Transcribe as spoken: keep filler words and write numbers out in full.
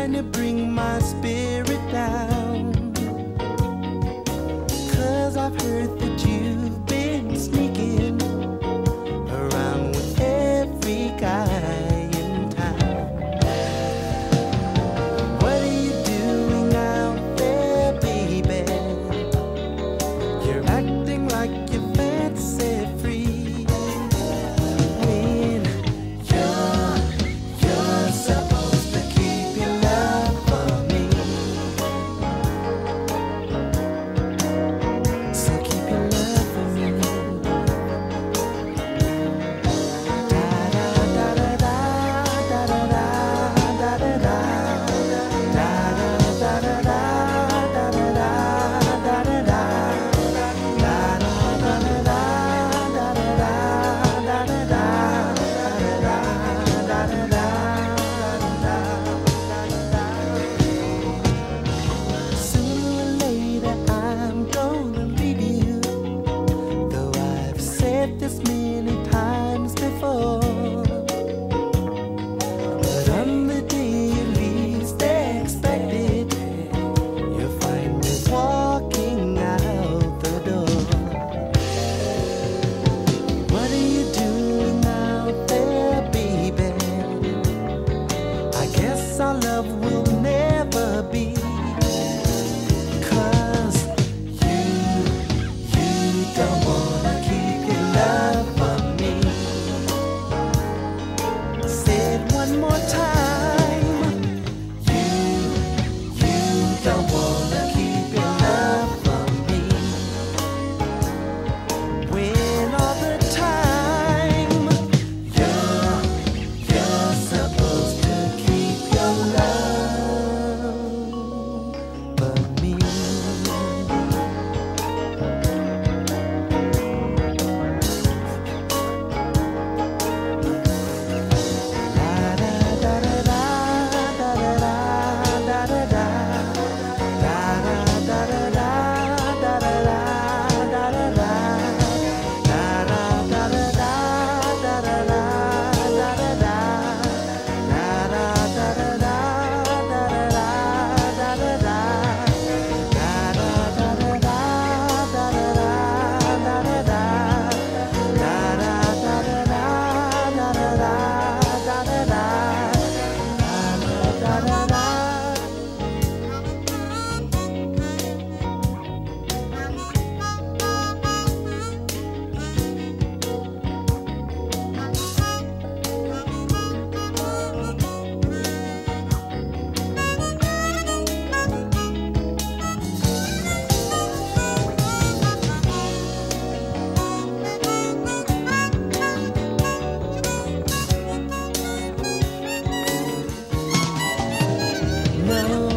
trying to bring my spirit down. 'Cause I've heard that you've been sneaking around with every guy in town. What are you doing out there, baby? You're acting like you're fancy free. When you're, you're supposed to keep your love for me. So keep your love for me. Da da da da da da da da da da da da da da da Sooner or later I'm gonna leave you, though I've said this many times before. But on the day you least expect it, you'll find me walking out the door. What are you doing out there, baby? I guess our love will never be. 'Cause you, you don't wanna keep your love for me. Say it one more time. You, you don't wanna keep your love for me. When all the time you're, you're supposed to keep your love for me. No.